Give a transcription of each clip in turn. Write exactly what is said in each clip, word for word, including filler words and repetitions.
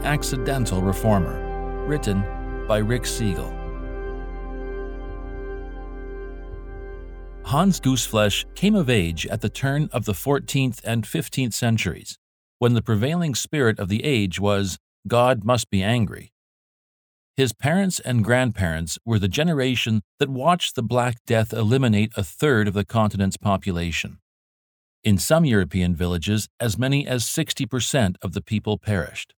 The Accidental Reformer, written by Rick Siegel. Hans Gooseflesh came of age at the turn of the fourteenth and fifteenth centuries, when the prevailing spirit of the age was, "God must be angry." His parents and grandparents were the generation that watched the Black Death eliminate a third of the continent's population. In some European villages, as many as sixty percent of the people perished.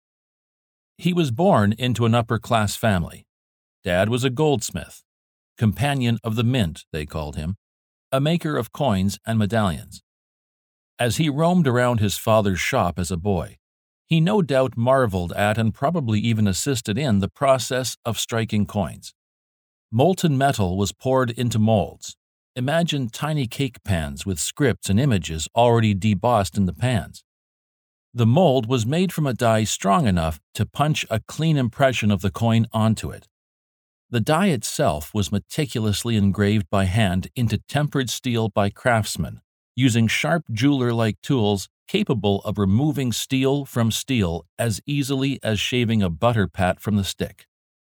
He was born into an upper-class family. Dad was a goldsmith, companion of the mint, they called him, a maker of coins and medallions. As he roamed around his father's shop as a boy, he no doubt marveled at and probably even assisted in the process of striking coins. Molten metal was poured into molds. Imagine tiny cake pans with scripts and images already debossed in the pans. The mold was made from a die strong enough to punch a clean impression of the coin onto it. The die itself was meticulously engraved by hand into tempered steel by craftsmen, using sharp jeweler-like tools capable of removing steel from steel as easily as shaving a butter pat from the stick.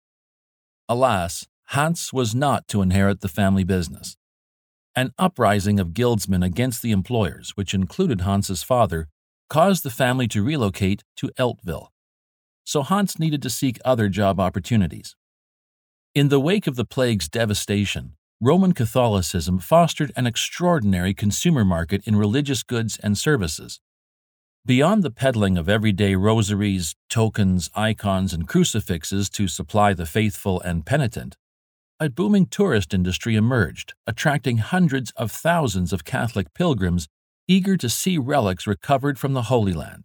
Alas, Hans was not to inherit the family business. An uprising of guildsmen against the employers, which included Hans's father, caused the family to relocate to Eltville. So Hans needed to seek other job opportunities. In the wake of the plague's devastation, Roman Catholicism fostered an extraordinary consumer market in religious goods and services. Beyond the peddling of everyday rosaries, tokens, icons, and crucifixes to supply the faithful and penitent, a booming tourist industry emerged, attracting hundreds of thousands of Catholic pilgrims eager to see relics recovered from the Holy Land.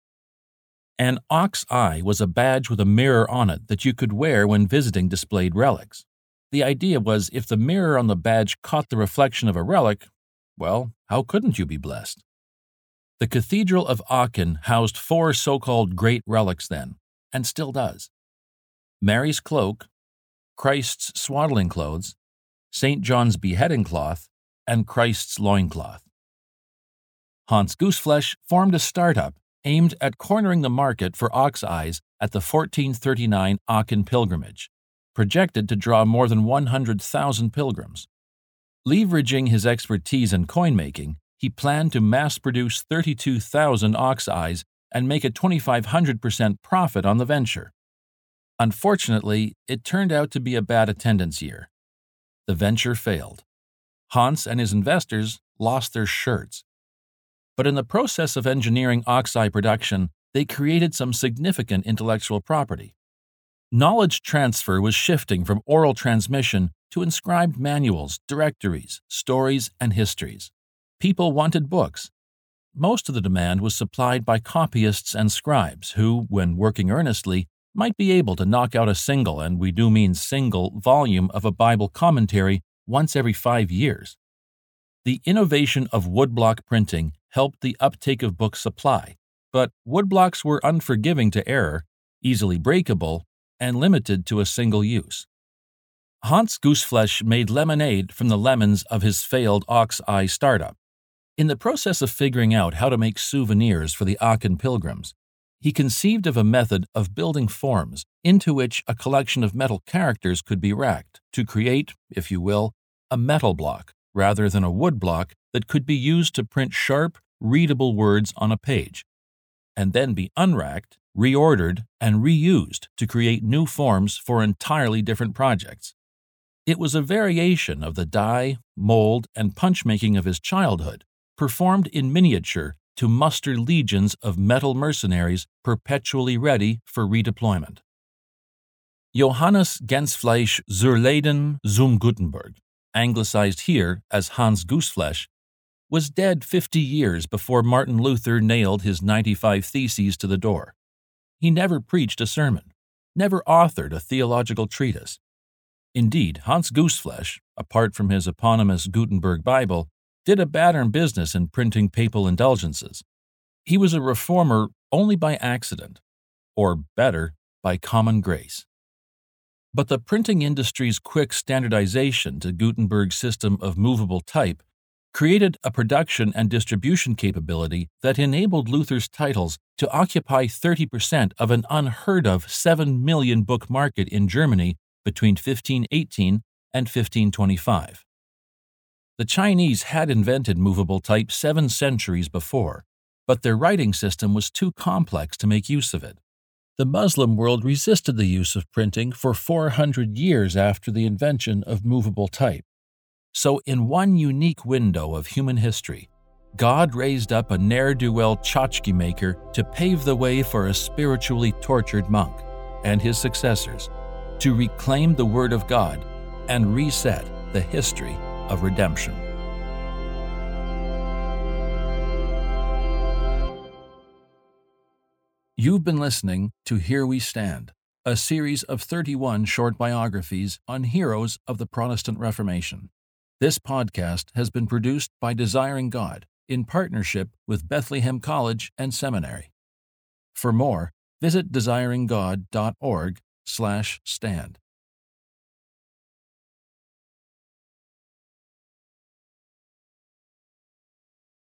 An ox eye was a badge with a mirror on it that you could wear when visiting displayed relics. The idea was if the mirror on the badge caught the reflection of a relic, well, how couldn't you be blessed? The Cathedral of Aachen housed four so-called great relics then, and still does. Mary's cloak, Christ's swaddling clothes, Saint John's beheading cloth, and Christ's loincloth. Hans Gooseflesh formed a startup aimed at cornering the market for ox eyes at the fourteen thirty-nine Aachen pilgrimage, projected to draw more than one hundred thousand pilgrims. Leveraging his expertise in coin-making, he planned to mass-produce thirty-two thousand ox eyes and make a twenty-five hundred percent profit on the venture. Unfortunately, it turned out to be a bad attendance year. The venture failed. Hans and his investors lost their shirts. But in the process of engineering ox eye production, they created some significant intellectual property. Knowledge transfer was shifting from oral transmission to inscribed manuals, directories, stories, and histories. People wanted books. Most of the demand was supplied by copyists and scribes who, when working earnestly, might be able to knock out a single, and we do mean single, volume of a Bible commentary once every five years. The innovation of woodblock printing helped the uptake of book supply, but woodblocks were unforgiving to error, easily breakable, and limited to a single use. Hans Gooseflesh made lemonade from the lemons of his failed ox eye startup. In the process of figuring out how to make souvenirs for the Aachen pilgrims, he conceived of a method of building forms into which a collection of metal characters could be racked to create, if you will, a metal block rather than a wood block that could be used to print sharp, readable words on a page, and then be unracked, reordered, and reused to create new forms for entirely different projects. It was a variation of the die, mold, and punch-making of his childhood, performed in miniature to muster legions of metal mercenaries perpetually ready for redeployment. Johannes Gensfleisch zur Leyden zum Gutenberg, anglicized here as Hans Gooseflesh, was dead fifty years before Martin Luther nailed his ninety-five Theses to the door. He never preached a sermon, never authored a theological treatise. Indeed, Hans Gooseflesh, apart from his eponymous Gutenberg Bible, did a pattern business in printing papal indulgences. He was a reformer only by accident, or better, by common grace. But the printing industry's quick standardization to Gutenberg's system of movable type created a production and distribution capability that enabled Luther's titles to occupy thirty percent of an unheard-of seven million book market in Germany between fifteen eighteen and fifteen twenty-five. The Chinese had invented movable type seven centuries before, but their writing system was too complex to make use of it. The Muslim world resisted the use of printing for four hundred years after the invention of movable type. So, in one unique window of human history, God raised up a ne'er-do-well tchotchke maker to pave the way for a spiritually tortured monk and his successors to reclaim the Word of God and reset the history of redemption. You've been listening to Here We Stand, a series of thirty-one short biographies on heroes of the Protestant Reformation. This podcast has been produced by Desiring God in partnership with Bethlehem College and Seminary. For more, visit desiring god dot org slash stand.